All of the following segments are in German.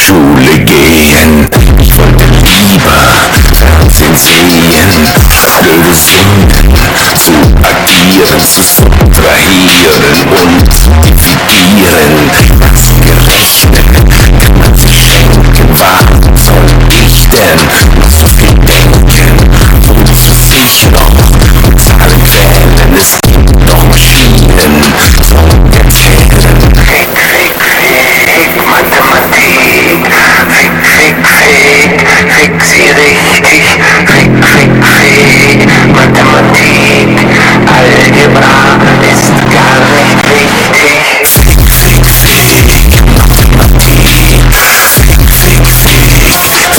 Schule gehen. Ich wollte lieber Fernsehen sehen, blöde Singen, zu agieren, zu subtrahieren und zu dividieren. Das gerechnet kann man sich schenken. Warum soll ich denn noch so viel denken? Wozu sich noch Zahlen quälen? Es gibt doch Maschinen zum Erzählen. Mathematik, fick sie richtig, fick, Mathematik, Algebra ist gar nicht wichtig. Fick, Mathematik, fick sie richtig,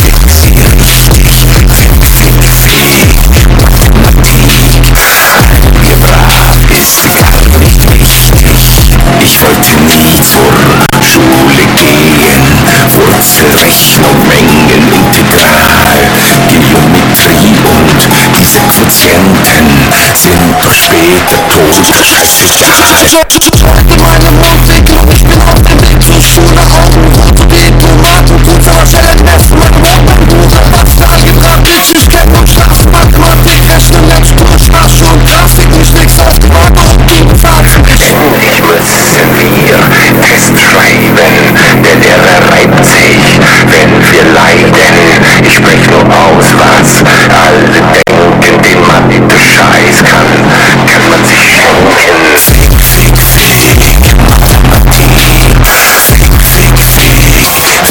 Mathematik, Algebra ist gar nicht wichtig. Ich wollte nie zur Schule gehen, Wurzelrechnung, Mengen, Integral, Geometrie und diese Quotienten sind doch später tot. Scheißegal. Meine Musik und ich bin auf dem Weg zur Schule. Augenrote wie Tomaten, tut's aber schnell entmessen. Mein Wortbuch erfasst Algebra, Bitches kennen und Straßenmathematik, Rechnen, Letztkurs, Spaß und Grafik, nicht nix aufgemacht und die Zahlen zum Geschenk. Endlich müssen wir Test schreiben, der Lehrer reibt sich, wenn wir leiden. Ich sprech nur aus, was alle denken, den man in den Scheiß kann man sich schenken. Fick, Mathematik, fick sie richtig,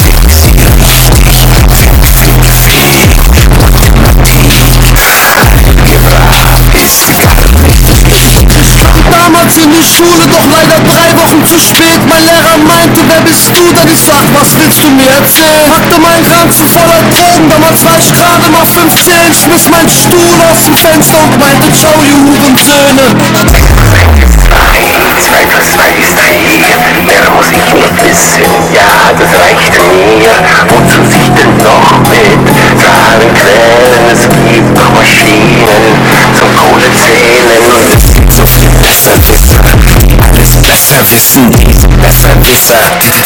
Mathematik, Algebra ist gar nicht wichtig. Ich kam damals in die Schule, doch leider 3 Wochen zu spät. Mein Lehrer meinte, wer bist du denn? Ich sag, was willst du mir erzählen? Packte meinen Ranzen voller Drogen, damals war ich gerade mal 15. Schmiss meinen Stuhl aus dem Fenster und meinte, ciao, ihr Hurensöhne. 2 plus 2 ist 4, mehr muss ich nicht wissen, ja, das reicht mir. Wozu sich denn noch mit Zahlen quälen? Es gibt doch Maschinen zum Kohlezählen. Es gibt so viel Besserwisser, die alles besser wissen, diese Besserwisser.